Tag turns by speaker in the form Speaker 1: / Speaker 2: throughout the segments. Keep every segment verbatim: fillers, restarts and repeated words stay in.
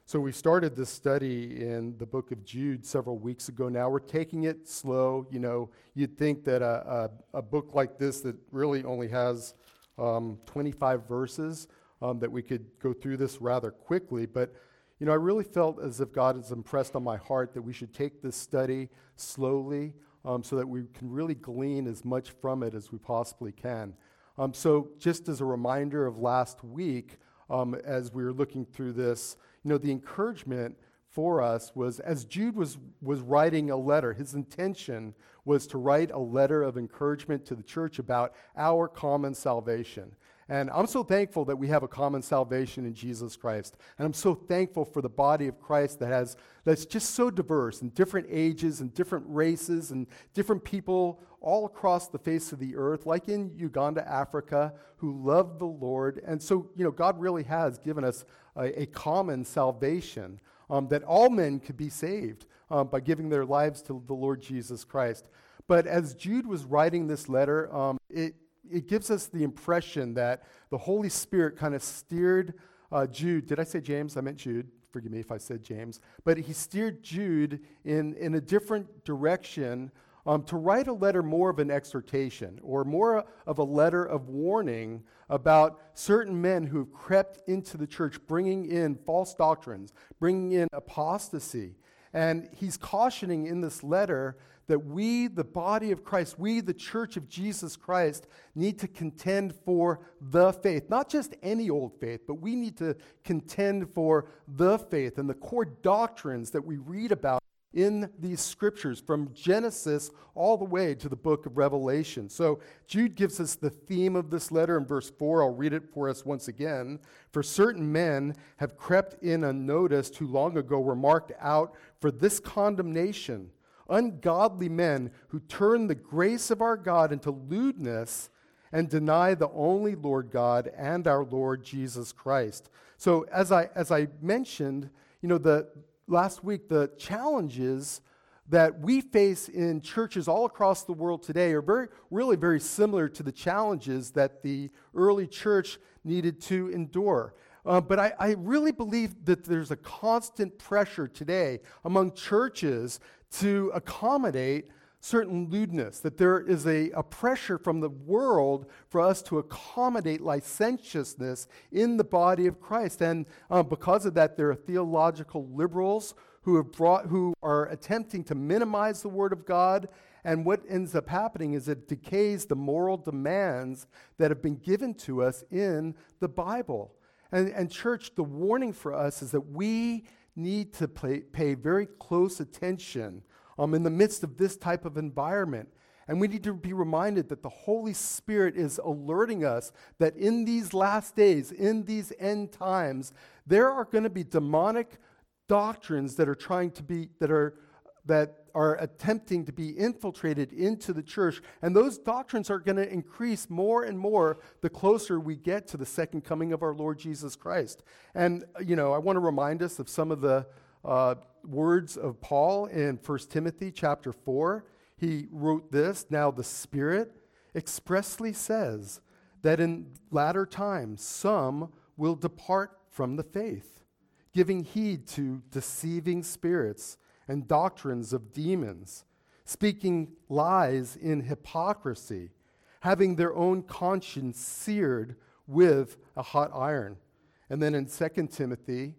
Speaker 1: So we started this study in the book of Jude several weeks ago now. We're taking it slow. You know, you'd think that a, a, a book like this that really only has um, twenty-five verses, um, that we could go through this rather quickly. But, you know, I really felt as if God has impressed on my heart that we should take this study slowly um, so that we can really glean as much from it as we possibly can. Um, so just as a reminder of last week, um, as we were looking through this, you know, the encouragement for us was, as Jude was, was writing a letter, his intention was to write a letter of encouragement to the church about our common salvation. And I'm so thankful that we have a common salvation in Jesus Christ. And I'm so thankful for the body of Christ that has that's just so diverse in different ages and different races and different people all across the face of the earth, like in Uganda, Africa, who love the Lord. And so, you know, God really has given us a, a common salvation, um, that all men could be saved um, by giving their lives to the Lord Jesus Christ. But as Jude was writing this letter, um, it It gives us the impression that the Holy Spirit kind of steered uh, Jude. Did I say James? I meant Jude. Forgive me if I said James. But he steered Jude in, in a different direction um, to write a letter more of an exhortation or more of a letter of warning about certain men who have crept into the church, bringing in false doctrines, bringing in apostasy. And he's cautioning in this letter that we, the body of Christ, we, the church of Jesus Christ, need to contend for the faith. Not just any old faith, but we need to contend for the faith and the core doctrines that we read about in these scriptures from Genesis all the way to the book of Revelation. So Jude gives us the theme of this letter in verse four. I'll read it for us once again. For certain men have crept in unnoticed who long ago were marked out for this condemnation. Ungodly men who turn the grace of our God into lewdness and deny the only Lord God and our Lord Jesus Christ. So as I as I mentioned, you know, the last week, the challenges that we face in churches all across the world today are very, really very similar to the challenges that the early church needed to endure. Uh, but I, I really believe that there's a constant pressure today among churches to accommodate certain lewdness, that there is a, a pressure from the world for us to accommodate licentiousness in the body of Christ. And uh, because of that, there are theological liberals who have brought, who are attempting to minimize the Word of God. And what ends up happening is it decays the moral demands that have been given to us in the Bible. And, and church, the warning for us is that we need to pay, pay very close attention um, in the midst of this type of environment. And we need to be reminded that the Holy Spirit is alerting us that in these last days, in these end times, there are going to be demonic doctrines that are trying to be, that are that are attempting to be infiltrated into the church. And those doctrines are going to increase more and more the closer we get to the second coming of our Lord Jesus Christ. And, you know, I want to remind us of some of the uh, words of Paul in First Timothy chapter four. He wrote this, "Now the Spirit expressly says that in latter times some will depart from the faith, giving heed to deceiving spirits and doctrines of demons, speaking lies in hypocrisy, having their own conscience seared with a hot iron." And then in Second Timothy,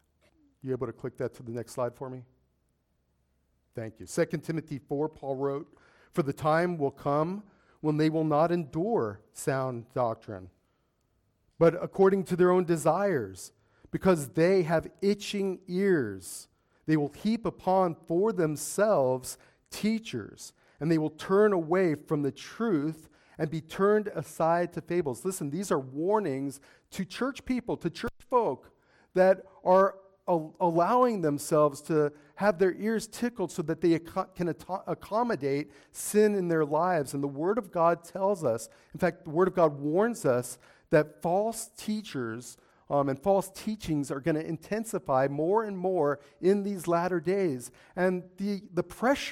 Speaker 1: you able to click that to the next slide for me? Thank you. Second Timothy four, Paul wrote, "For the time will come when they will not endure sound doctrine, but according to their own desires, because they have itching ears, they will heap upon for themselves teachers, and they will turn away from the truth and be turned aside to fables." Listen, these are warnings to church people, to church folk that are al- allowing themselves to have their ears tickled so that they ac- can at- accommodate sin in their lives. And the Word of God tells us, in fact, the Word of God warns us that false teachers Um, and false teachings are going to intensify more and more in these latter days. And the, the pressure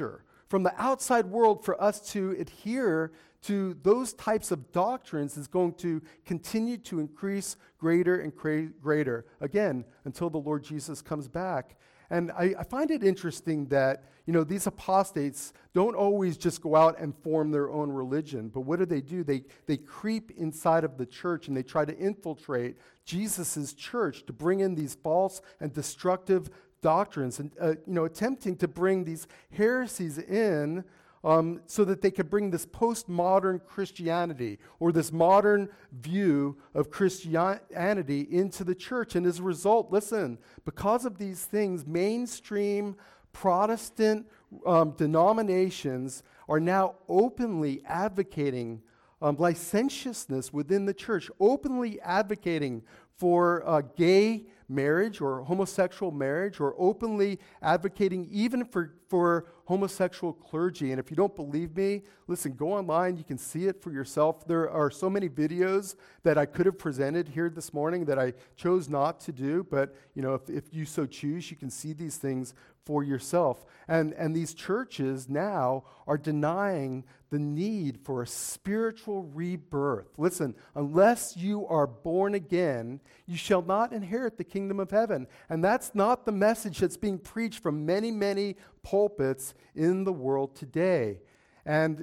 Speaker 1: from the outside world for us to adhere to those types of doctrines is going to continue to increase greater and cra- greater, again, until the Lord Jesus comes back. And I, I find it interesting that, you know, these apostates don't always just go out and form their own religion, but what do they do? They, they creep inside of the church and they try to infiltrate Jesus' church to bring in these false and destructive doctrines and, uh, you know, attempting to bring these heresies in Um, so that they could bring this postmodern Christianity or this modern view of Christianity into the church. And as a result, listen, because of these things, mainstream Protestant um, denominations are now openly advocating um, licentiousness within the church, openly advocating for uh, gay marriage or homosexual marriage, or openly advocating even for, for homosexual clergy. And if you don't believe me, listen, go online, you can see it for yourself. There are so many videos that I could have presented here this morning that I chose not to do, but you know, if, if you so choose, you can see these things for yourself. And, and these churches now are denying the need for a spiritual rebirth. Listen, unless you are born again, you shall not inherit the kingdom of heaven. And that's not the message that's being preached from many, many pulpits in the world today. And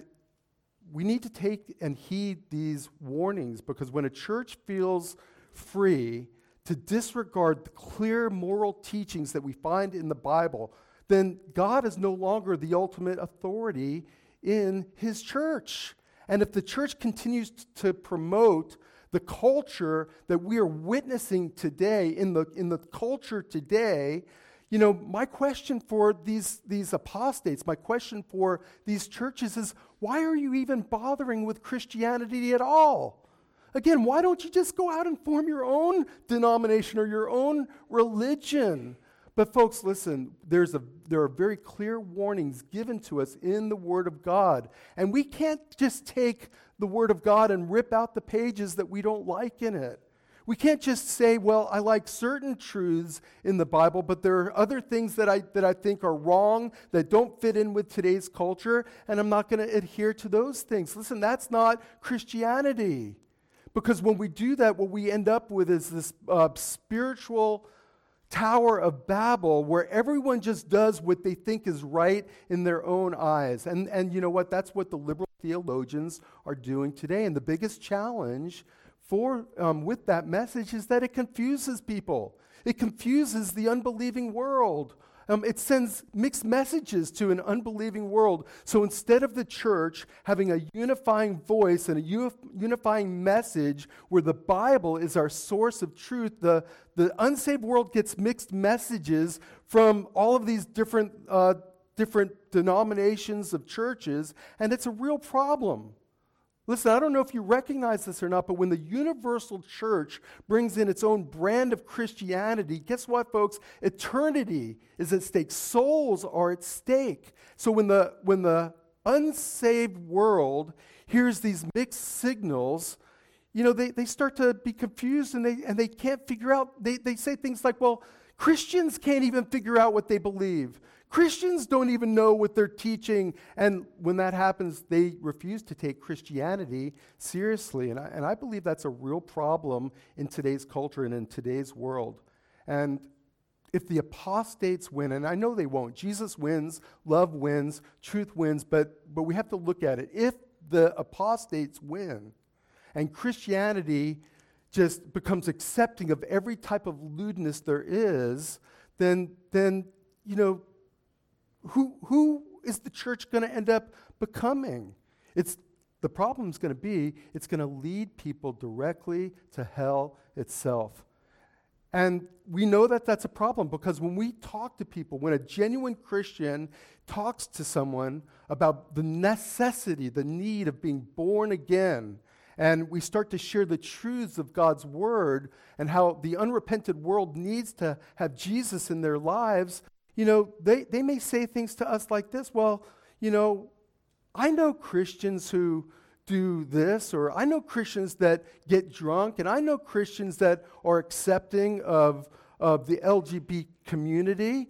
Speaker 1: we need to take and heed these warnings, because when a church feels free to disregard the clear moral teachings that we find in the Bible, then God is no longer the ultimate authority in his church. And if the church continues t- to promote the culture that we are witnessing today, in the in the culture today, you know, my question for these, these apostates, my question for these churches is, why are you even bothering with Christianity at all? Again, why don't you just go out and form your own denomination or your own religion? But folks, listen, there's a, there are very clear warnings given to us in the Word of God. And we can't just take the Word of God and rip out the pages that we don't like in it. We can't just say, well, I like certain truths in the Bible, but there are other things that I, that I think are wrong, that don't fit in with today's culture, and I'm not going to adhere to those things. Listen, that's not Christianity. Because when we do that, what we end up with is this uh, spiritual Tower of Babel, where everyone just does what they think is right in their own eyes. And, and you know what? That's what the liberal theologians are doing today. And the biggest challenge for um, with that message is that it confuses people. It confuses the unbelieving world. Um, it sends mixed messages to an unbelieving world. So instead of the church having a unifying voice and a uni- unifying message where the Bible is our source of truth, the, the unsaved world gets mixed messages from all of these different, uh, different denominations of churches, and it's a real problem. Listen, I don't know if you recognize this or not, but when the universal church brings in its own brand of Christianity, guess what, folks? Eternity is at stake. Souls are at stake. So when the when the unsaved world hears these mixed signals, you know, they, they start to be confused and they and they can't figure out, they, they say things like, well, Christians can't even figure out what they believe. Christians don't even know what they're teaching. And when that happens, they refuse to take Christianity seriously. And I, and I believe that's a real problem in today's culture and in today's world. And if the apostates win, and I know they won't, Jesus wins, love wins, truth wins, but, but we have to look at it. If the apostates win and Christianity just becomes accepting of every type of lewdness there is, then, then you know, Who who is the church going to end up becoming? It's the problem's going to be it's going to lead people directly to hell itself. And we know that that's a problem because when we talk to people, when a genuine Christian talks to someone about the necessity, the need of being born again, and we start to share the truths of God's word and how the unrepentant world needs to have Jesus in their lives, you know, they, they may say things to us like this, well, you know, I know Christians who do this, or I know Christians that get drunk, and I know Christians that are accepting of, of the L G B T community,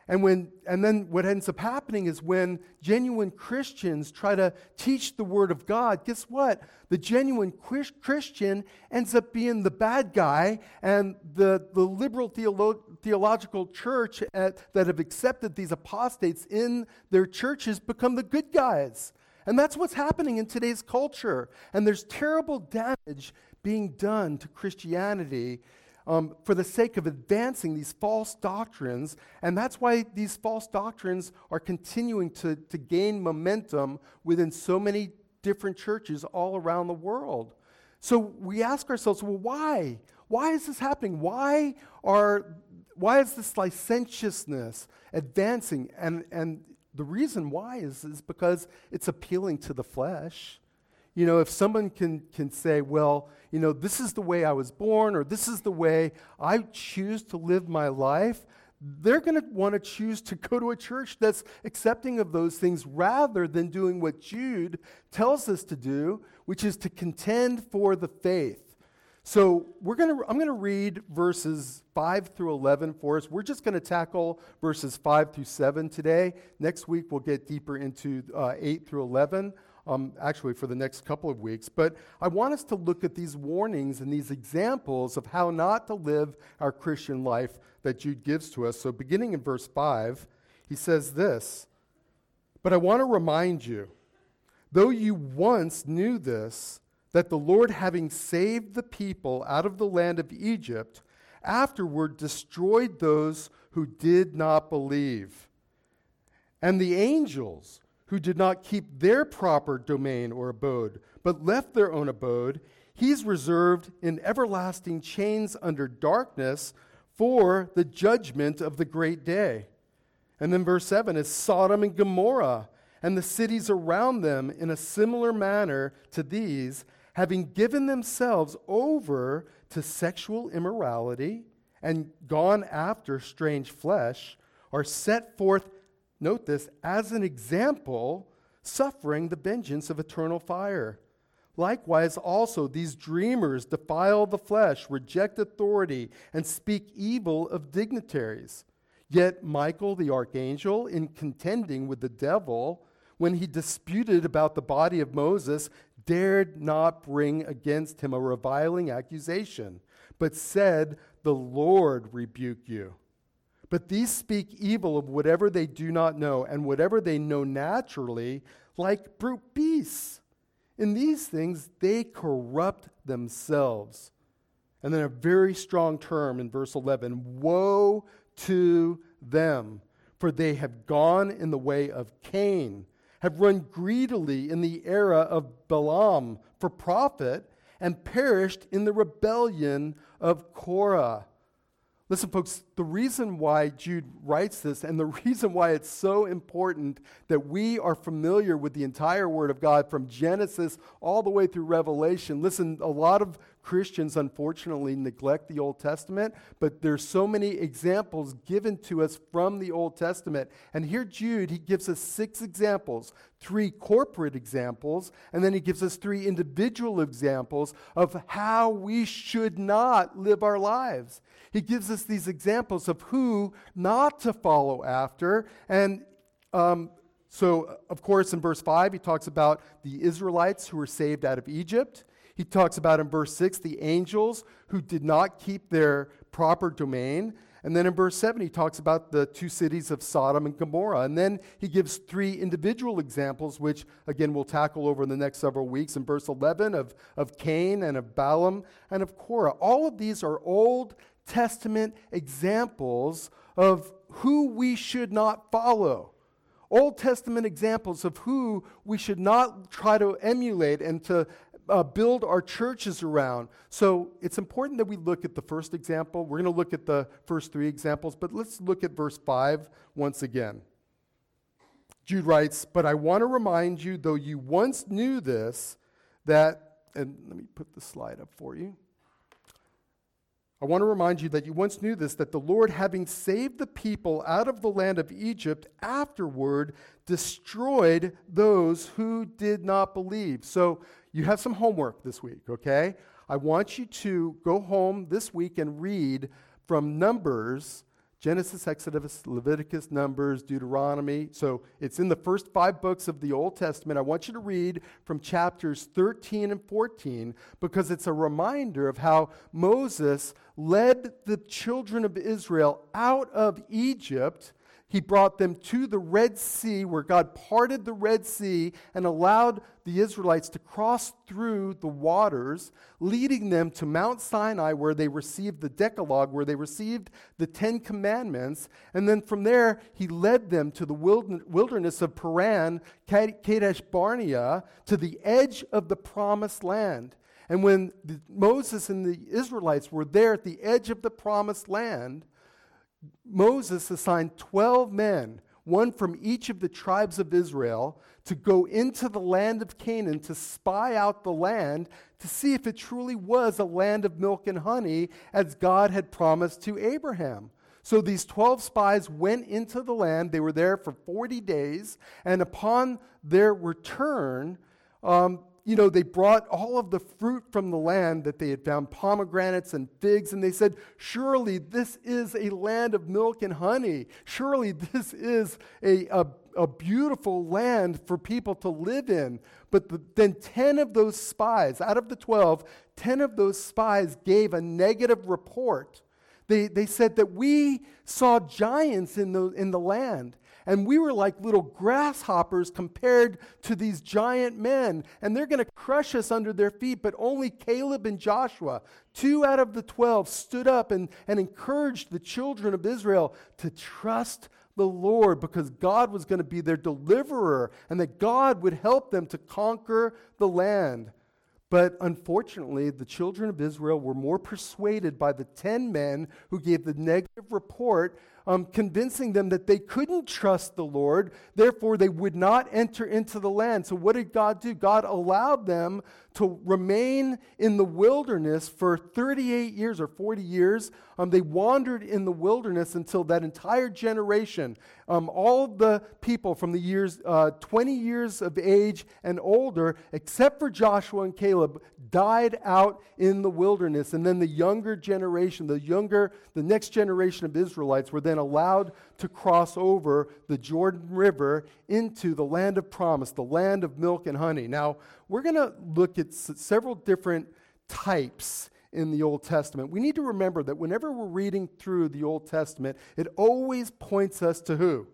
Speaker 1: And when and then what ends up happening is when genuine Christians try to teach the Word of God, guess what? The genuine Chris- Christian ends up being the bad guy, and the, the liberal theolo- theological church at, that have accepted these apostates in their churches become the good guys. And that's what's happening in today's culture. And there's terrible damage being done to Christianity Um, for the sake of advancing these false doctrines. And that's why these false doctrines are continuing to, to gain momentum within so many different churches all around the world. So we ask ourselves, well, why? Why is this happening? Why are why is this licentiousness advancing? And and the reason why is, is because it's appealing to the flesh. You know, if someone can can say, well, you know, this is the way I was born, or this is the way I choose to live my life, they're going to want to choose to go to a church that's accepting of those things rather than doing what Jude tells us to do, which is to contend for the faith. So we're going to. I'm going to read verses five through eleven for us. We're just going to tackle verses five through seven today. Next week we'll get deeper into uh, eight through eleven. Um, actually for the next couple of weeks. But I want us to look at these warnings and these examples of how not to live our Christian life that Jude gives to us. So beginning in verse five, he says this, "But I want to remind you, though you once knew this, that the Lord, having saved the people out of the land of Egypt, afterward destroyed those who did not believe. And the angels who did not keep their proper domain or abode, but left their own abode, he's reserved in everlasting chains under darkness for the judgment of the great day." And then verse seven is Sodom and Gomorrah and the cities around them in a similar manner to these, having given themselves over to sexual immorality and gone after strange flesh, are set forth, note this, as an example, suffering the vengeance of eternal fire. Likewise also these dreamers defile the flesh, reject authority, and speak evil of dignitaries. Yet Michael the archangel, in contending with the devil, when he disputed about the body of Moses, dared not bring against him a reviling accusation, but said, "The Lord rebuke you." But these speak evil of whatever they do not know, and whatever they know naturally, like brute beasts. In these things they corrupt themselves. And then a very strong term in verse eleven, "Woe to them, for they have gone in the way of Cain, have run greedily in the era of Balaam for profit, and perished in the rebellion of Korah." Listen, folks, the reason why Jude writes this and the reason why it's so important that we are familiar with the entire Word of God from Genesis all the way through Revelation. Listen, a lot of Christians, unfortunately, neglect the Old Testament, but there's so many examples given to us from the Old Testament. And here Jude, he gives us six examples, three corporate examples, and then he gives us three individual examples of how we should not live our lives. He gives us these examples of who not to follow after. And um, so, of course, in verse five, he talks about the Israelites who were saved out of Egypt. He talks about in verse six, the angels who did not keep their proper domain. And then in verse seven, he talks about the two cities of Sodom and Gomorrah. And then he gives three individual examples, which, again, we'll tackle over the next several weeks. In verse eleven, of, of Cain and of Balaam and of Korah. All of these are Old Testament examples of who we should not follow. Old Testament examples of who we should not try to emulate and to uh, build our churches around. So it's important that we look at the first example. We're going to look at the first three examples, but let's look at verse five once again. Jude writes, "But I want to remind you, though you once knew this, that," and let me put the slide up for you. I want to remind you that you once knew this, that the Lord, having saved the people out of the land of Egypt, afterward destroyed those who did not believe. So you have some homework this week, okay? I want you to go home this week and read from Numbers Genesis, Exodus, Leviticus, Numbers, Deuteronomy. So it's in the first five books of the Old Testament. I want you to read from chapters thirteen and fourteen because it's a reminder of how Moses led the children of Israel out of Egypt. He brought them to the Red Sea, where God parted the Red Sea and allowed the Israelites to cross through the waters, leading them to Mount Sinai, where they received the Decalogue, where they received the Ten Commandments. And then from there, he led them to the wilderness of Paran, Kadesh Barnea, to the edge of the Promised Land. And when the, Moses and the Israelites were there at the edge of the Promised Land, Moses assigned twelve men, one from each of the tribes of Israel, to go into the land of Canaan to spy out the land to see if it truly was a land of milk and honey as God had promised to Abraham. So these twelve spies went into the land. They were there for forty days, and upon their return, um, you know, they brought all of the fruit from the land that they had found, pomegranates and figs, and they said, surely this is a land of milk and honey. Surely this is a, a, a beautiful land for people to live in. But the, then ten of those spies, out of the twelve, ten of those spies gave a negative report. They, they said that we saw giants in the, in the land. And we were like little grasshoppers compared to these giant men. And they're going to crush us under their feet. But only Caleb and Joshua, two out of the twelve, stood up and, and encouraged the children of Israel to trust the Lord, because God was going to be their deliverer and that God would help them to conquer the land. But unfortunately, the children of Israel were more persuaded by the ten men who gave the negative report, um, convincing them that they couldn't trust the Lord, therefore they would not enter into the land. So what did God do? God allowed them to remain in the wilderness for thirty-eight years or forty years. Um, they wandered in the wilderness until that entire generation, um, all of the people from the years uh, twenty years of age and older, except for Joshua and Caleb, died out in the wilderness. And then the younger generation, the younger, the next generation of Israelites were then allowed to cross over the Jordan River into the land of promise, the land of milk and honey. Now, we're going to look at s- several different types in the Old Testament. We need to remember that whenever we're reading through the Old Testament, it always points us to who?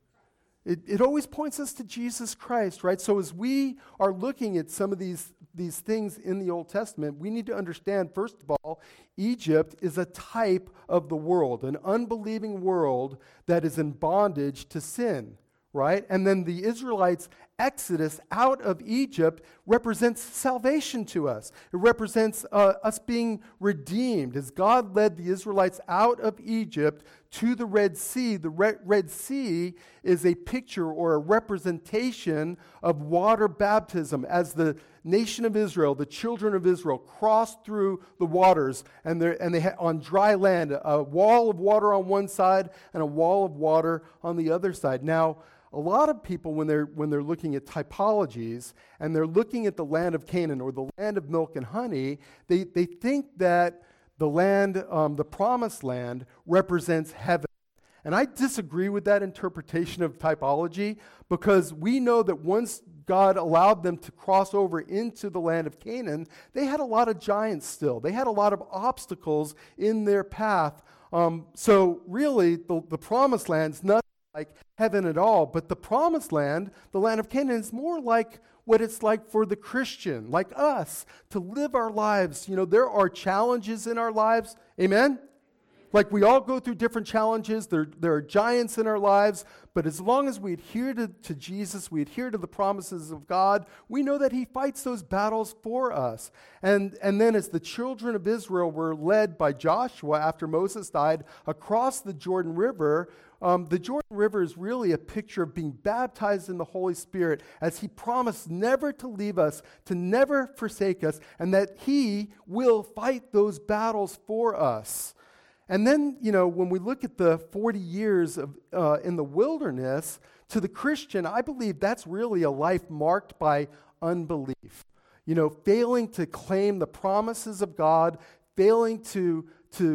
Speaker 1: It, it always points us to Jesus Christ, right? So as we are looking at some of these, these things in the Old Testament, we need to understand, first of all, Egypt is a type of the world, an unbelieving world that is in bondage to sin, right? And then the Israelites' exodus out of Egypt represents salvation to us. It represents uh, us being redeemed. As God led the Israelites out of Egypt to the Red Sea, the Red, Red Sea is a picture or a representation of water baptism. As the nation of Israel, the children of Israel, crossed through the waters, and, and they had on dry land, a wall of water on one side and a wall of water on the other side. Now, a lot of people, when they're when they're looking at typologies and they're looking at the land of Canaan or the land of milk and honey, they, they think that the land, um, the promised land, represents heaven. And I disagree with that interpretation of typology, because we know that once God allowed them to cross over into the land of Canaan, they had a lot of giants still. They had a lot of obstacles in their path. Um, so really, the, the promised land's nothing like heaven at all, but the promised land, the land of Canaan, is more like what it's like for the Christian, like us, to live our lives. You know, there are challenges in our lives, amen? Like we all go through different challenges, there, there are giants in our lives, but as long as we adhere to, to Jesus, we adhere to the promises of God, we know that He fights those battles for us. And, and then as the children of Israel were led by Joshua after Moses died across the Jordan River, Um, the Jordan River is really a picture of being baptized in the Holy Spirit, as He promised never to leave us, to never forsake us, and that He will fight those battles for us. And then, you know, when we look at the forty years of uh, in the wilderness, to the Christian, I believe that's really a life marked by unbelief. You know, failing to claim the promises of God, failing to to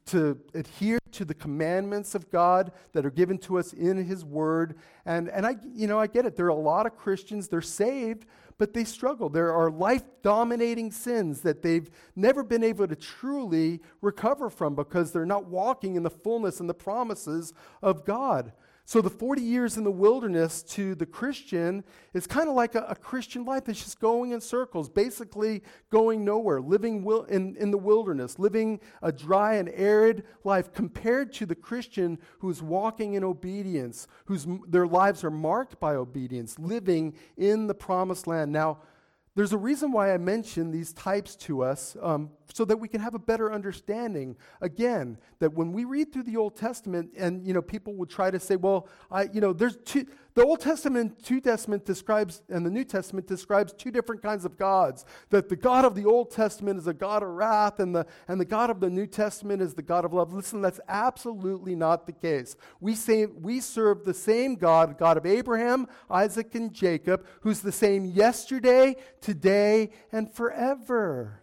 Speaker 1: to adhere to the commandments of God that are given to us in His Word. And, and I, you know, I get it. There are a lot of Christians, they're saved, but they struggle. There are life-dominating sins that they've never been able to truly recover from because they're not walking in the fullness and the promises of God. So the forty years in the wilderness to the Christian is kind of like a, a Christian life that's just going in circles, basically going nowhere, living wil- in, in the wilderness, living a dry and arid life compared to the Christian who's walking in obedience, whose their lives are marked by obedience, living in the promised land. Now, there's a reason why I mention these types to us, um, so that we can have a better understanding. Again, that when we read through the Old Testament, and you know, people would try to say, "Well, I, you know, there's two." The Old Testament and New Testament describes, and the New Testament describes two different kinds of gods. That the God of the Old Testament is a God of wrath, and the and the God of the New Testament is the God of love. Listen, that's absolutely not the case. We say we serve the same God, God of Abraham, Isaac, and Jacob, who's the same yesterday, today, and forever.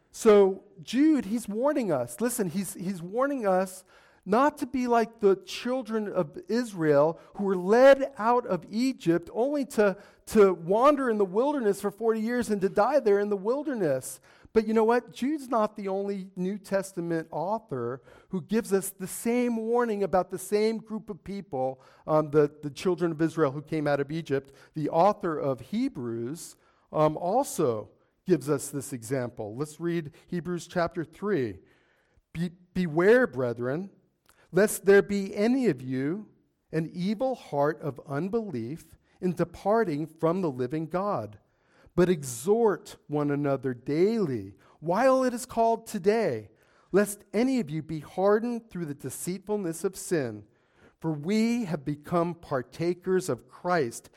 Speaker 1: So Jude, he's warning us. Listen, he's he's warning us not to be like the children of Israel who were led out of Egypt only to, to wander in the wilderness for forty years and to die there in the wilderness. But you know what? Jude's not the only New Testament author who gives us the same warning about the same group of people, um, the, the children of Israel who came out of Egypt. The author of Hebrews um, also gives us this example. Let's read Hebrews chapter three. Be, Beware, brethren, lest there be any of you an evil heart of unbelief in departing from the living God. But exhort one another daily, while it is called today, lest any of you be hardened through the deceitfulness of sin. For we have become partakers of Christ,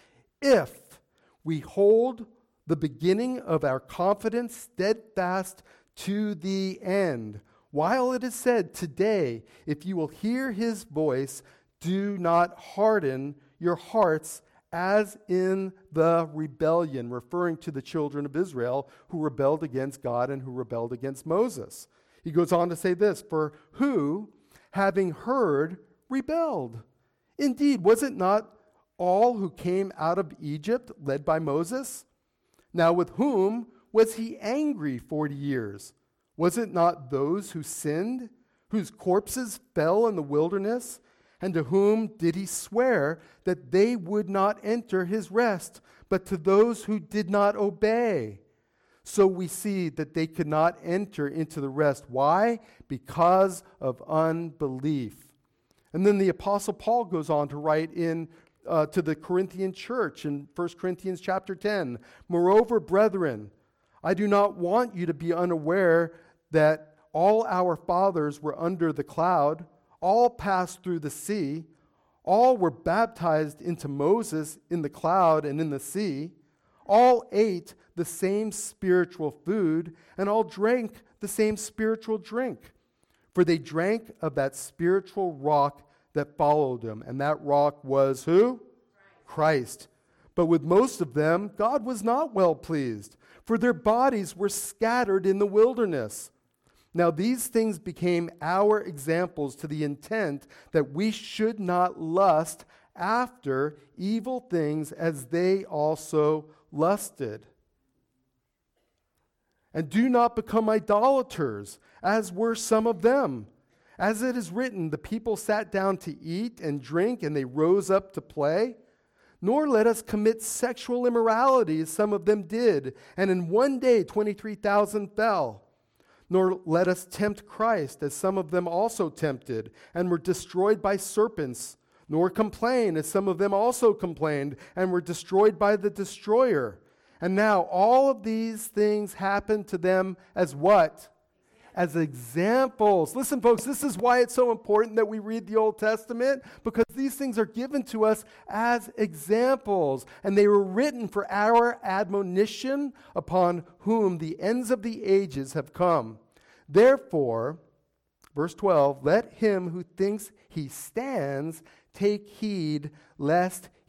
Speaker 1: if we hold the beginning of our confidence steadfast to the end. While it is said today, if you will hear his voice, do not harden your hearts as in the rebellion, referring to the children of Israel who rebelled against God and who rebelled against Moses. He goes on to say this, for who, having heard, rebelled? Indeed, was it not all who came out of Egypt led by Moses? Now with whom was he angry forty years? Was it not those who sinned, whose corpses fell in the wilderness? And to whom did he swear that they would not enter his rest, but to those who did not obey? So we see that they could not enter into the rest. Why? Because of unbelief. And then the Apostle Paul goes on to write in uh, to the Corinthian church in First Corinthians chapter ten. Moreover, brethren, I do not want you to be unaware that all our fathers were under the cloud, all passed through the sea, all were baptized into Moses in the cloud and in the sea, all ate the same spiritual food, and all drank the same spiritual drink. For they drank of that spiritual rock that followed them, and that rock was who? Christ. But with most of them, God was not well pleased, for their bodies were scattered in the wilderness. Now these things became our examples to the intent that we should not lust after evil things as they also lusted. And do not become idolaters, as were some of them. As it is written, the people sat down to eat and drink, and they rose up to play. Nor let us commit sexual immorality, as some of them did, and in one day twenty-three thousand fell. Nor let us tempt Christ, as some of them also tempted, and were destroyed by serpents. Nor complain, as some of them also complained, and were destroyed by the destroyer. And now all of these things happen to them as what? As examples. Listen, folks, this is why it's so important that we read the Old Testament, because these things are given to us as examples, and they were written for our admonition, upon whom the ends of the ages have come. Therefore, verse twelve, let him who thinks he stands take heed lest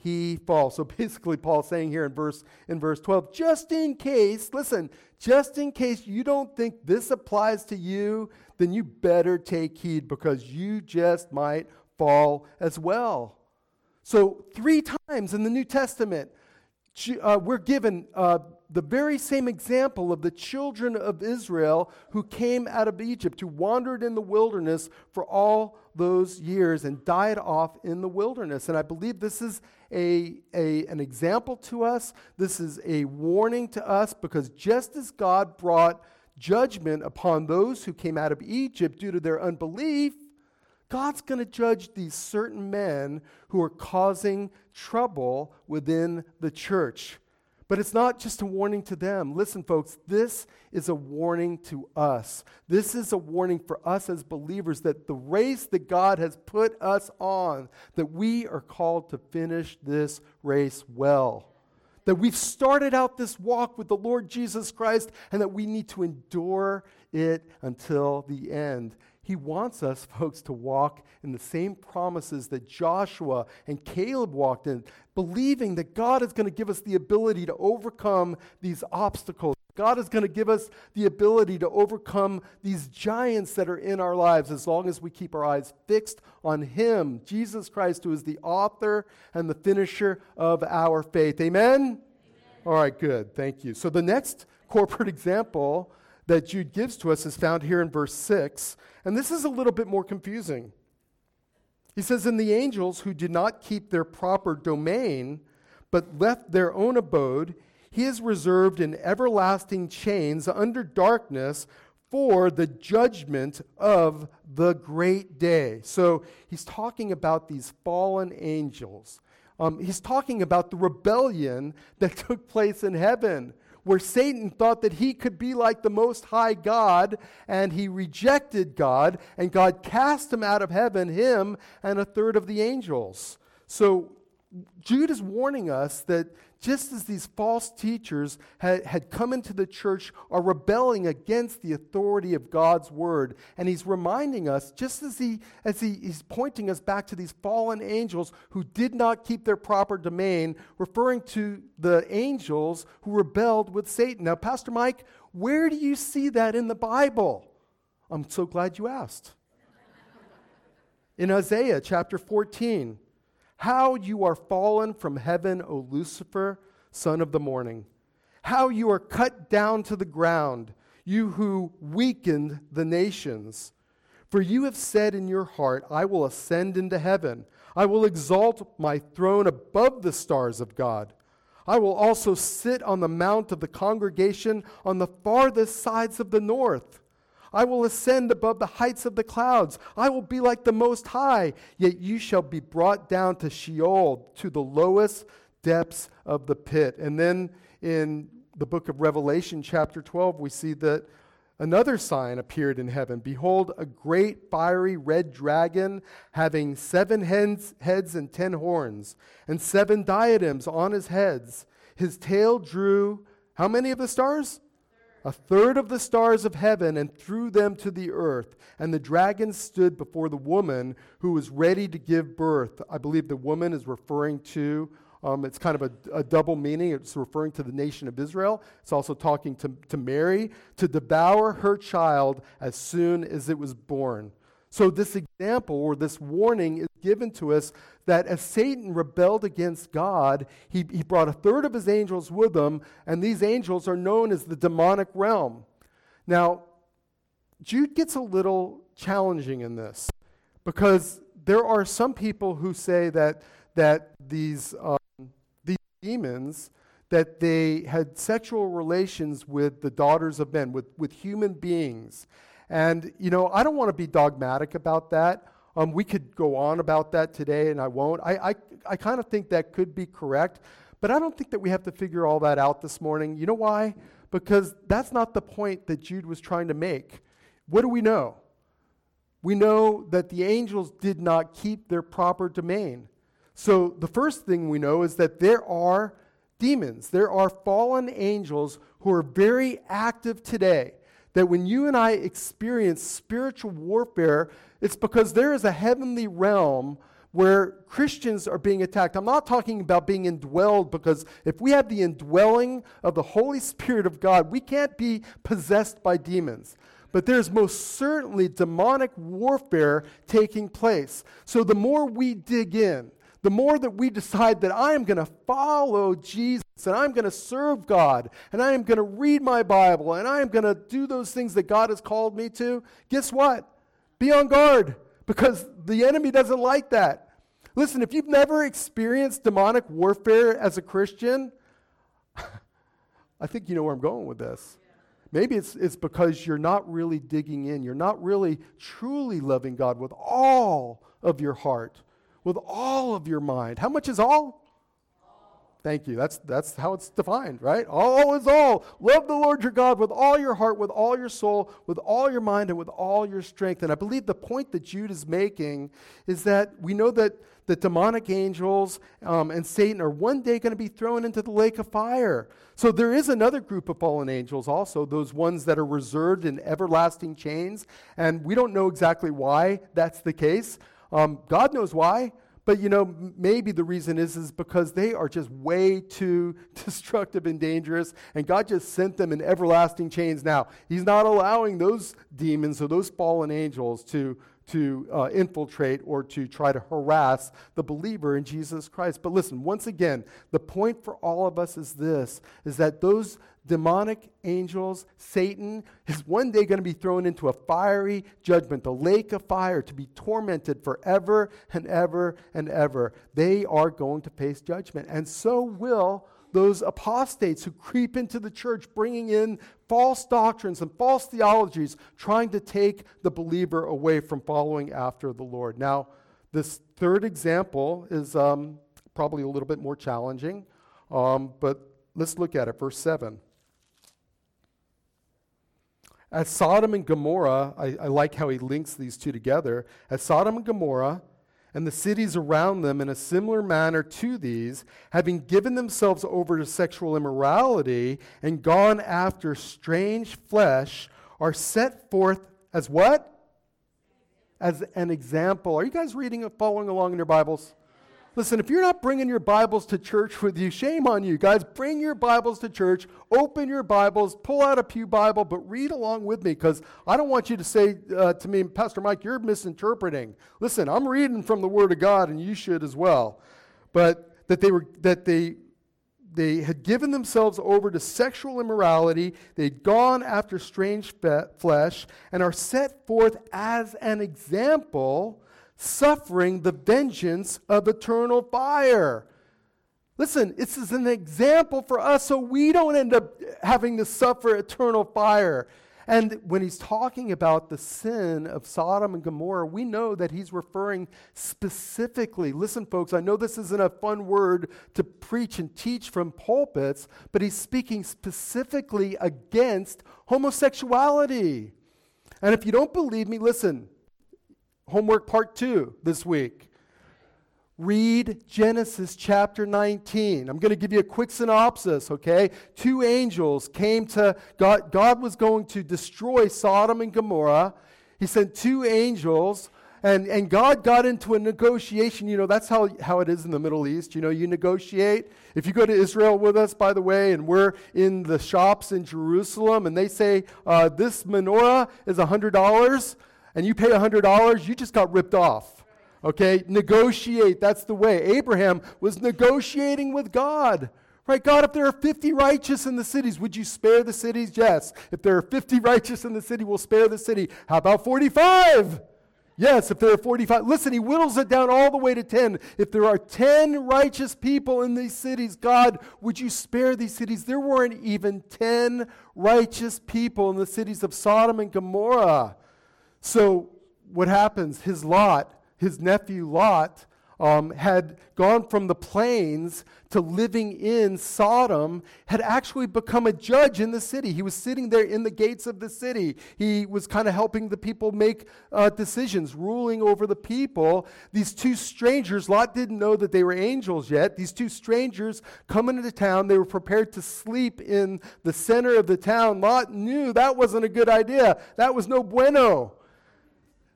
Speaker 1: he fall. So basically, Paul's saying here in verse in verse twelve, just in case, listen, just in case you don't think this applies to you, then you better take heed because you just might fall as well. So three times in the New Testament, uh, we're given uh, the very same example of the children of Israel who came out of Egypt, who wandered in the wilderness for all those years and died off in the wilderness. And I believe this is a, a an example to us. This is a warning to us, because just as God brought judgment upon those who came out of Egypt due to their unbelief, God's going to judge these certain men who are causing trouble within the church. But it's not just a warning to them. Listen, folks, this is a warning to us. This is a warning for us as believers that the race that God has put us on, that we are called to finish this race well. That we've started out this walk with the Lord Jesus Christ and that we need to endure it until the end. He wants us, folks, to walk in the same promises that Joshua and Caleb walked in, believing that God is going to give us the ability to overcome these obstacles. God is going to give us the ability to overcome these giants that are in our lives as long as we keep our eyes fixed on Him, Jesus Christ, who is the author and the finisher of our faith. Amen? Amen. All right, good. Thank you. So the next corporate example that Jude gives to us is found here in verse six, and this is a little bit more confusing. He says, "And the angels who did not keep their proper domain, but left their own abode, He is reserved in everlasting chains under darkness for the judgment of the great day." So he's talking about these fallen angels. Um, he's talking about the rebellion that took place in heaven, where Satan thought that he could be like the Most High God, and he rejected God, and God cast him out of heaven, him and a third of the angels. So Jude is warning us that just as these false teachers had, had come into the church, are rebelling against the authority of God's word. And he's reminding us, just as he as he, he's pointing us back to these fallen angels who did not keep their proper domain, referring to the angels who rebelled with Satan. Now, Pastor Mike, where do you see that in the Bible? I'm so glad you asked. In Isaiah chapter fourteen. "How you are fallen from heaven, O Lucifer, son of the morning. How you are cut down to the ground, you who weakened the nations. For you have said in your heart, I will ascend into heaven. I will exalt my throne above the stars of God. I will also sit on the mount of the congregation on the farthest sides of the north. I will ascend above the heights of the clouds. I will be like the Most High, yet you shall be brought down to Sheol, to the lowest depths of the pit." And then in the book of Revelation, chapter twelve, we see that another sign appeared in heaven. "Behold, a great fiery red dragon, having seven heads, heads and ten horns, and seven diadems on his heads. His tail drew," how many of the stars? "A third of the stars of heaven, and threw them to the earth. And the dragon stood before the woman who was ready to give birth." I believe the woman is referring to, um, it's kind of a, a double meaning. It's referring to the nation of Israel. It's also talking to, to Mary, to devour her child as soon as it was born. So this example, or this warning, is given to us that as Satan rebelled against God, he, he brought a third of his angels with him, and these angels are known as the demonic realm. Now, Jude gets a little challenging in this, because there are some people who say that that these um, these demons, that they had sexual relations with the daughters of men, with, with human beings. And, you know, I don't want to be dogmatic about that. Um, we could go on about that today, and I won't. I, I, I kind of think that could be correct, but I don't think that we have to figure all that out this morning. You know why? Because that's not the point that Jude was trying to make. What do we know? We know that the angels did not keep their proper domain. So the first thing we know is that there are demons. There are fallen angels who are very active today. That when you and I experience spiritual warfare, it's because there is a heavenly realm where Christians are being attacked. I'm not talking about being indwelled, because if we have the indwelling of the Holy Spirit of God, we can't be possessed by demons. But there's most certainly demonic warfare taking place. So the more we dig in, the more that we decide that I am going to follow Jesus, and I'm going to serve God, and I am going to read my Bible, and I am going to do those things that God has called me to, guess what? Be on guard, because the enemy doesn't like that. Listen, if you've never experienced demonic warfare as a Christian, I think you know where I'm going with this. Maybe it's, it's because you're not really digging in. You're not really truly loving God with all of your heart, with all of your mind. How much is all? Thank you. That's that's how it's defined, right? All is all. Love the Lord your God with all your heart, with all your soul, with all your mind, and with all your strength. And I believe the point that Jude is making is that we know that the demonic angels um, and Satan are one day going to be thrown into the lake of fire. So there is another group of fallen angels also, those ones that are reserved in everlasting chains. And we don't know exactly why that's the case. Um, God knows why. But, you know, m- maybe the reason is, is because they are just way too destructive and dangerous, and God just sent them in everlasting chains. Now, he's not allowing those demons or those fallen angels to, to uh, infiltrate or to try to harass the believer in Jesus Christ. But listen, once again, the point for all of us is this, is that those demonic angels, Satan, is one day going to be thrown into a fiery judgment, the lake of fire, to be tormented forever and ever and ever. They are going to face judgment. And so will those apostates who creep into the church, bringing in false doctrines and false theologies, trying to take the believer away from following after the Lord. Now, this third example is um, probably a little bit more challenging, um, but let's look at it. Verse seven. At Sodom and Gomorrah, I, I like how he links these two together. At Sodom and Gomorrah and the cities around them in a similar manner to these, having given themselves over to sexual immorality and gone after strange flesh, are set forth as what? As an example. Are you guys reading and following along in your Bibles? Listen, if you're not bringing your Bibles to church with you, shame on you. Guys, bring your Bibles to church, open your Bibles, pull out a pew Bible, but read along with me, because I don't want you to say uh, to me, Pastor Mike, you're misinterpreting. Listen, I'm reading from the Word of God, and you should as well. But that they were that they they had given themselves over to sexual immorality, they'd gone after strange fe- flesh, and are set forth as an example, suffering the vengeance of eternal fire. Listen, this is an example for us so we don't end up having to suffer eternal fire. And when he's talking about the sin of Sodom and Gomorrah, we know that he's referring specifically, listen folks, I know this isn't a fun word to preach and teach from pulpits, but he's speaking specifically against homosexuality. And if you don't believe me, listen, homework part two this week. Read Genesis chapter nineteen. I'm going to give you a quick synopsis, okay? Two angels came to, God, God was going to destroy Sodom and Gomorrah. He sent two angels, and, and God got into a negotiation. You know, that's how, how it is in the Middle East. You know, you negotiate. If you go to Israel with us, by the way, and we're in the shops in Jerusalem, and they say, uh, this menorah is one hundred dollars, and you pay one hundred dollars, you just got ripped off. Okay? Negotiate. That's the way. Abraham was negotiating with God. Right? God, if there are fifty righteous in the cities, would you spare the cities? Yes. If there are fifty righteous in the city, we'll spare the city. How about forty-five? Yes, if there are forty-five. Listen, he whittles it down all the way to ten. If there are ten righteous people in these cities, God, would you spare these cities? There weren't even ten righteous people in the cities of Sodom and Gomorrah. So what happens? His Lot, his nephew Lot, um, had gone from the plains to living in Sodom, had actually become a judge in the city. He was sitting there in the gates of the city. He was kind of helping the people make uh, decisions, ruling over the people. These two strangers, Lot didn't know that they were angels yet. These two strangers come into town. They were prepared to sleep in the center of the town. Lot knew that wasn't a good idea. That was no bueno.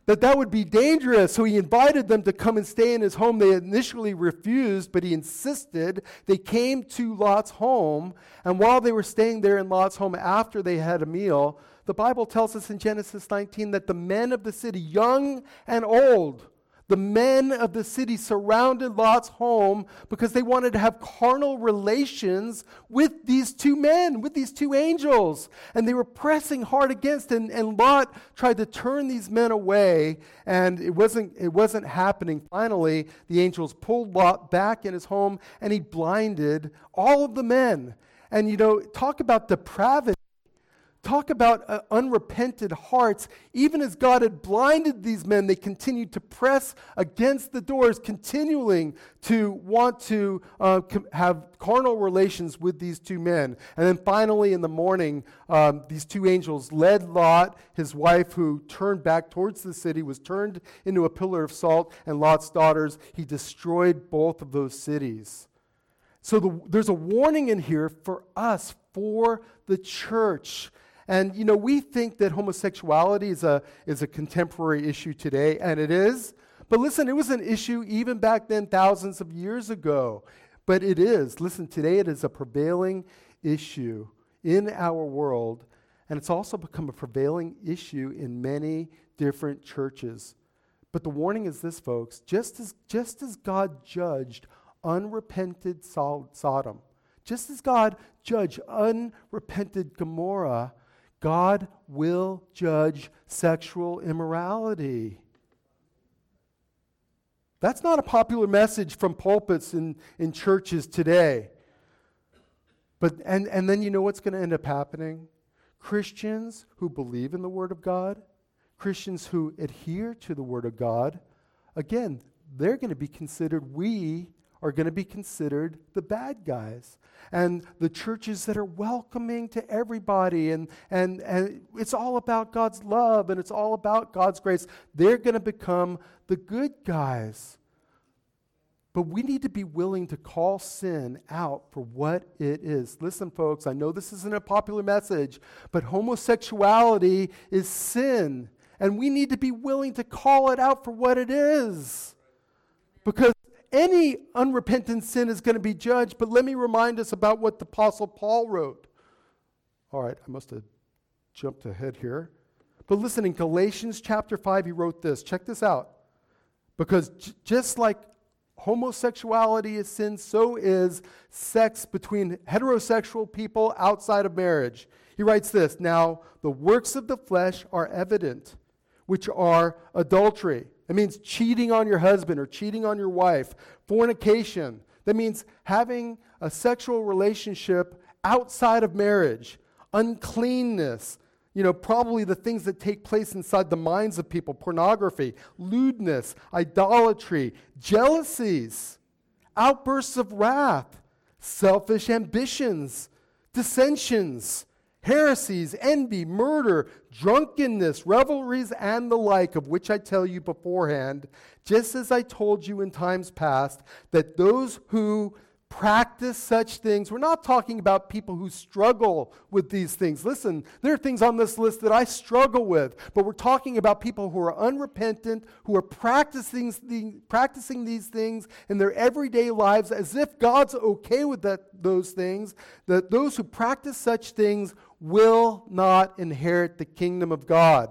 Speaker 1: that that would be dangerous. So he invited them to come and stay in his home. They initially refused, but he insisted. They came to Lot's home, and while they were staying there in Lot's home after they had a meal, the Bible tells us in Genesis nineteen that the men of the city, young and old, the men of the city surrounded Lot's home because they wanted to have carnal relations with these two men, with these two angels. And they were pressing hard against it, and, and Lot tried to turn these men away, and it wasn't, it wasn't happening. Finally, the angels pulled Lot back in his home, and he blinded all of the men. And, you know, talk about depravity. Talk about uh, unrepented hearts. Even as God had blinded these men, they continued to press against the doors, continuing to want to uh, com- have carnal relations with these two men. And then finally in the morning, um, these two angels led Lot, his wife, who turned back towards the city, was turned into a pillar of salt, and Lot's daughters. He destroyed both of those cities. So the, there's a warning in here for us, for the church. And, you know, we think that homosexuality is a, is a contemporary issue today, and it is. But listen, it was an issue even back then, thousands of years ago. But it is. Listen, today it is a prevailing issue in our world, and it's also become a prevailing issue in many different churches. But the warning is this, folks. Just as, just as God judged unrepented Sodom, just as God judged unrepented Gomorrah, God will judge sexual immorality. That's not a popular message from pulpits in, in churches today. But and, and then you know what's going to end up happening? Christians who believe in the Word of God, Christians who adhere to the Word of God, again, they're going to be considered, we are going to be considered the bad guys. And the churches that are welcoming to everybody, and, and, and it's all about God's love, and it's all about God's grace, they're going to become the good guys. But we need to be willing to call sin out for what it is. Listen, folks, I know this isn't a popular message, but homosexuality is sin. And we need to be willing to call it out for what it is. Because any unrepentant sin is going to be judged, but let me remind us about what the Apostle Paul wrote. All right, I must have jumped ahead here. But listen, in Galatians chapter five, he wrote this. Check this out. Because j- just like homosexuality is sin, so is sex between heterosexual people outside of marriage. He writes this, "Now the works of the flesh are evident, which are adultery." That means cheating on your husband or cheating on your wife. Fornication. That means having a sexual relationship outside of marriage. Uncleanness. You know, probably the things that take place inside the minds of people. Pornography, lewdness, idolatry, jealousies, outbursts of wrath, selfish ambitions, dissensions, heresies, envy, murder, drunkenness, revelries, and the like, of which I tell you beforehand, just as I told you in times past, that those who practice such things, we're not talking about people who struggle with these things. Listen, there are things on this list that I struggle with, but we're talking about people who are unrepentant, who are practicing, the, practicing these things in their everyday lives as if God's okay with that, those things, that those who practice such things will not inherit the kingdom of God.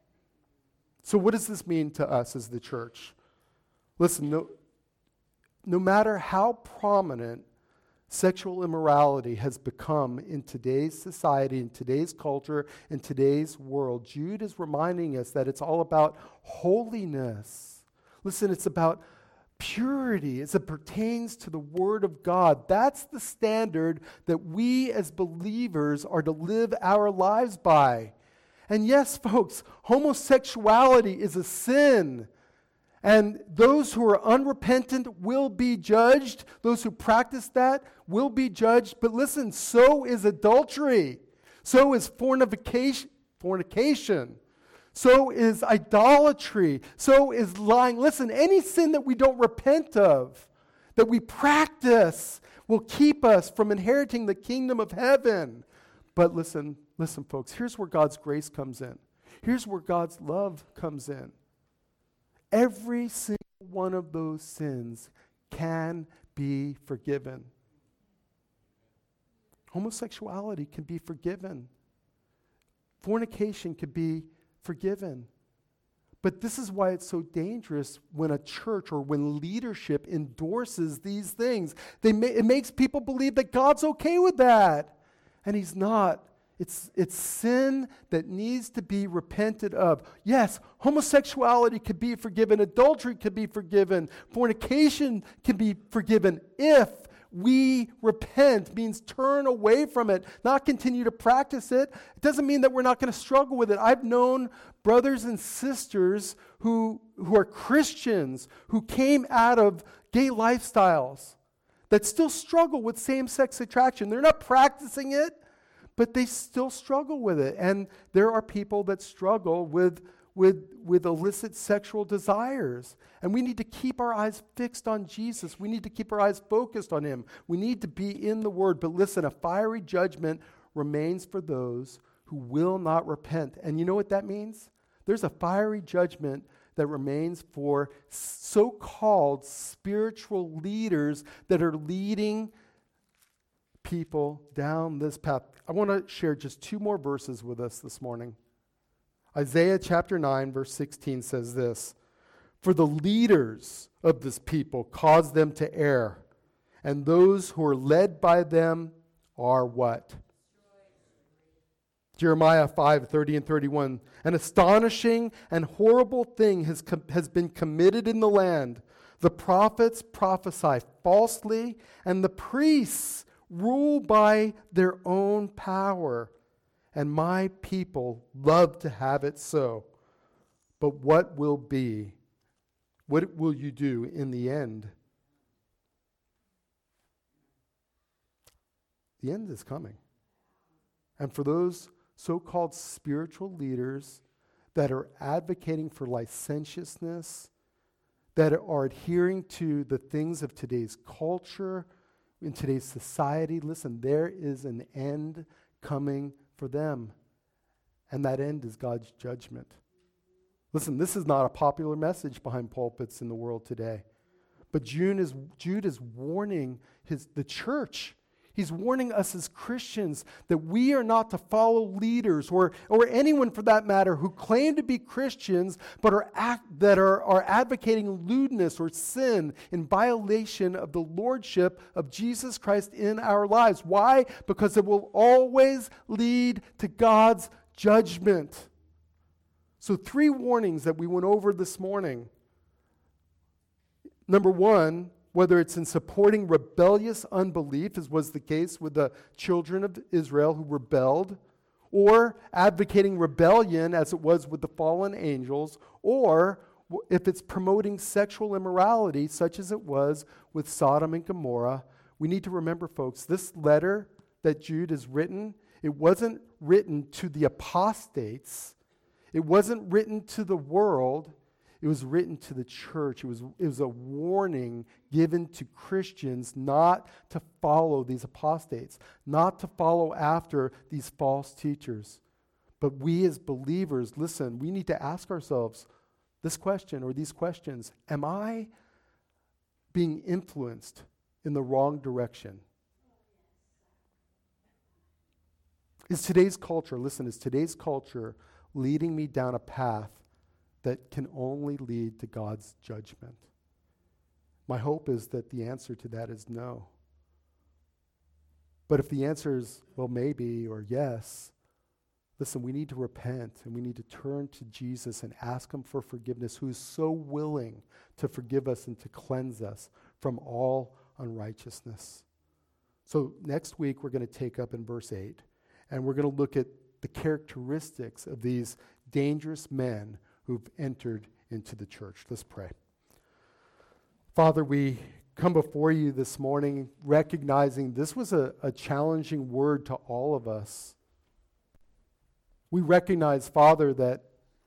Speaker 1: So what does this mean to us as the church? Listen, no, no matter how prominent sexual immorality has become in today's society, in today's culture, in today's world, Jude is reminding us that it's all about holiness. Listen, it's about purity as it pertains to the Word of God. That's the standard that we as believers are to live our lives by. And yes, folks, homosexuality is a sin. And those who are unrepentant will be judged. Those who practice that will be judged. But listen, so is adultery. So is fornication. fornication. So is idolatry. So is lying. Listen, any sin that we don't repent of, that we practice, will keep us from inheriting the kingdom of heaven. But listen, listen, folks, here's where God's grace comes in. Here's where God's love comes in. Every single one of those sins can be forgiven. Homosexuality can be forgiven. Fornication can be forgiven. But this is why it's so dangerous when a church or when leadership endorses these things. They ma- it makes people believe that God's okay with that. And he's not. It's, it's sin that needs to be repented of. Yes, homosexuality could be forgiven. Adultery could be forgiven. Fornication can be forgiven if we repent. Means turn away from it, not continue to practice it. It doesn't mean that we're not going to struggle with it. I've known brothers and sisters who, who are Christians who came out of gay lifestyles that still struggle with same-sex attraction. They're not practicing it, but they still struggle with it. And there are people that struggle with, with, with illicit sexual desires. And we need to keep our eyes fixed on Jesus. We need to keep our eyes focused on him. We need to be in the Word. But listen, a fiery judgment remains for those who will not repent. And you know what that means? There's a fiery judgment that remains for so-called spiritual leaders that are leading people down this path. I want to share just two more verses with us this morning. Isaiah chapter nine, verse sixteen says this, "For the leaders of this people cause them to err, and those who are led by them are" what? Jeremiah five, thirty and thirty-one, "An astonishing and horrible thing has, com- has been committed in the land. The prophets prophesy falsely, and the priests rule by their own power, and my people love to have it so. But what will be? What will you do in the end?" The end is coming. And for those so-called spiritual leaders that are advocating for licentiousness, that are adhering to the things of today's culture, in today's society, listen, there is an end coming for them. And that end is God's judgment. Listen, this is not a popular message behind pulpits in the world today. But Jude is, Jude is warning his, the church. He's warning us as Christians that we are not to follow leaders or, or anyone for that matter who claim to be Christians but are act, that are, are advocating lewdness or sin in violation of the lordship of Jesus Christ in our lives. Why? Because it will always lead to God's judgment. So three warnings that we went over this morning. Number one, whether it's in supporting rebellious unbelief, as was the case with the children of Israel who rebelled, or advocating rebellion, as it was with the fallen angels, or if it's promoting sexual immorality, such as it was with Sodom and Gomorrah. We need to remember, folks, this letter that Jude has written, it wasn't written to the apostates. It wasn't written to the world. It was written to the church. It was, it was a warning given to Christians not to follow these apostates, not to follow after these false teachers. But we as believers, listen, we need to ask ourselves this question or these questions. Am I being influenced in the wrong direction? Is today's culture, listen, is today's culture leading me down a path that can only lead to God's judgment? My hope is that the answer to that is no. But if the answer is, well, maybe, or yes, listen, we need to repent and we need to turn to Jesus and ask him for forgiveness, who is so willing to forgive us and to cleanse us from all unrighteousness. So next week we're going to take up in verse eight, and we're going to look at the characteristics of these dangerous men who've entered into the church. Let's pray. Father, we come before you this morning recognizing this was a, a challenging word to all of us. We recognize, Father, that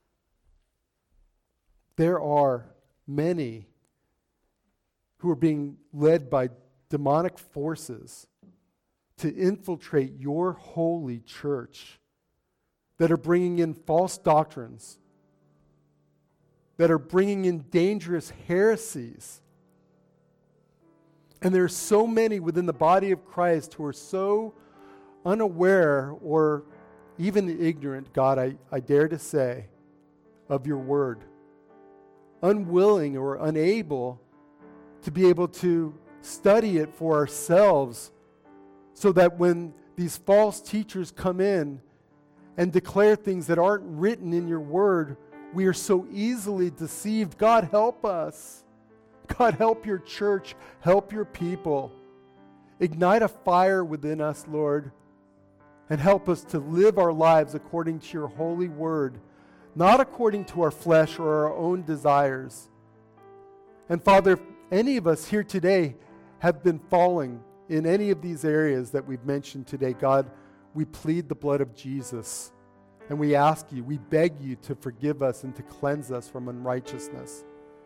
Speaker 1: there are many who are being led by demonic forces to infiltrate your holy church, that are bringing in false doctrines, that are bringing in dangerous heresies. And there are so many within the body of Christ who are so unaware or even ignorant, God, I, I dare to say, of your word. Unwilling or unable to be able to study it for ourselves so that when these false teachers come in and declare things that aren't written in your word, we are so easily deceived. God, help us. God, help your church. Help your people. Ignite a fire within us, Lord, and help us to live our lives according to your holy word, not according to our flesh or our own desires. And Father, if any of us here today have been falling in any of these areas that we've mentioned today, God, we plead the blood of Jesus. And we ask you, we beg you to forgive us and to cleanse us from unrighteousness.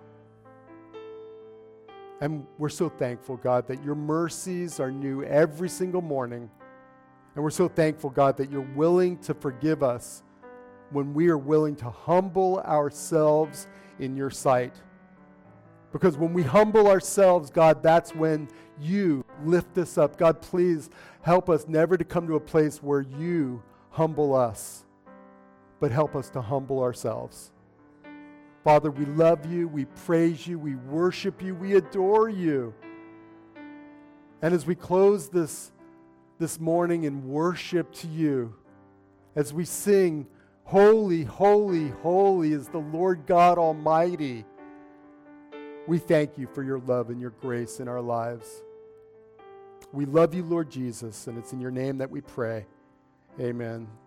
Speaker 1: And we're so thankful, God, that your mercies are new every single morning. And we're so thankful, God, that you're willing to forgive us when we are willing to humble ourselves in your sight. Because when we humble ourselves, God, that's when you lift us up. God, please help us never to come to a place where you humble us, but help us to humble ourselves. Father, we love you, we praise you, we worship you, we adore you. And as we close this, this morning in worship to you, as we sing, holy, holy, holy is the Lord God Almighty, we thank you for your love and your grace in our lives. We love you, Lord Jesus, and it's in your name that we pray. Amen.